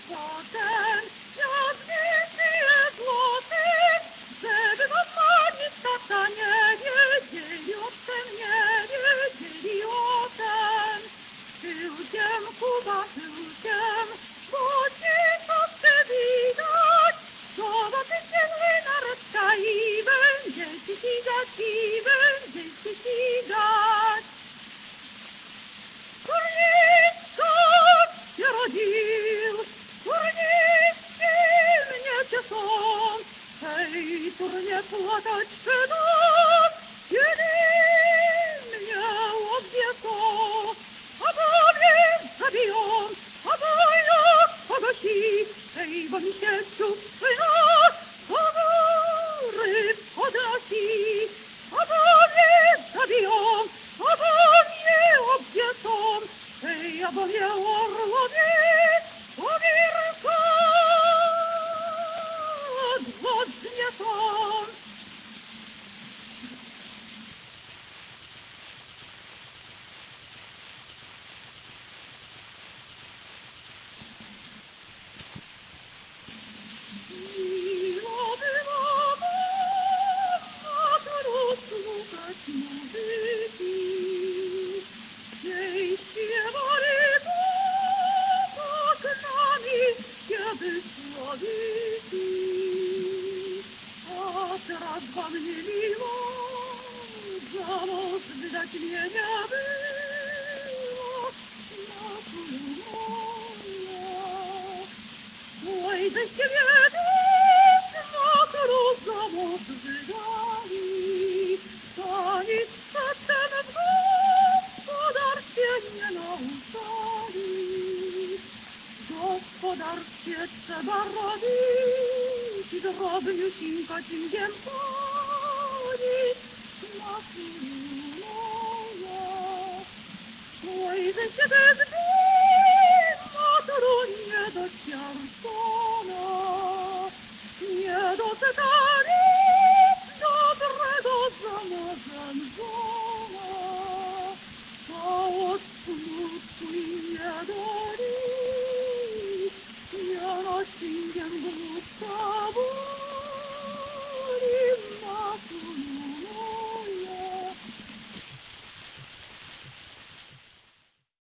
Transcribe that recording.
Potem jak wizje złoty, żeby was manić tata nie wiedzieli o tym, nie wiedzieli o tym. Tyłkiem, Kuba, tyłkiem, bo ci to chce widać. Zobaczycie nareszta i będziecie ścigać, i będziecie ścigać. Turnicko się rodził, turniczki mnie cieszą. Hej, turnie płakać przydą, kiedy mnie odwiecą. A bowiem zabiją, a wojna pogasi. Hej, bo mi się wojna do góry podnosi. A bowiem zabiją, a wojnie odwiecą. Hej, a bowiem orłowie powierka odwodniecą. Miło było na słuchać muzyki. Jej śpiewali pod nami, kiedy słowiki. A teraz wam nie miło, za mąż wydać mnie nie było. Na oj, żeście wiedzieć, na trudno mąż wydali. To nic przedtem w gospodarstwie nie nauczali. W gospodarstwie trzeba robić, drobniusinko cinkiem polić. Na chwilę, oj, żeście wiedzieć,